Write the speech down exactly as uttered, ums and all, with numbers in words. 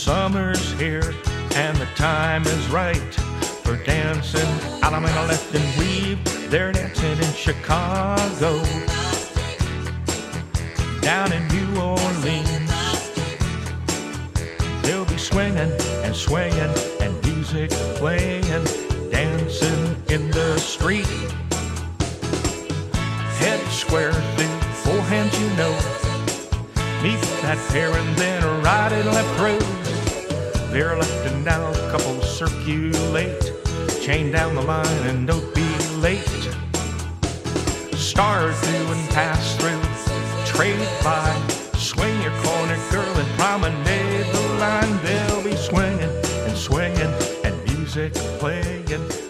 Summer's here and the time is right for dancing. Alameda left and weave, they're dancing in Chicago, down in New Orleans. They'll be swinging and swaying and music playing, dancing in the street. Head square through, four hands you know, meet that pair and then right and left through. They're left and now, couple circulate, chain down the line and don't be late. Star through and pass through, trade by, swing your corner girl and promenade the line. They'll be swinging and swinging and music playing,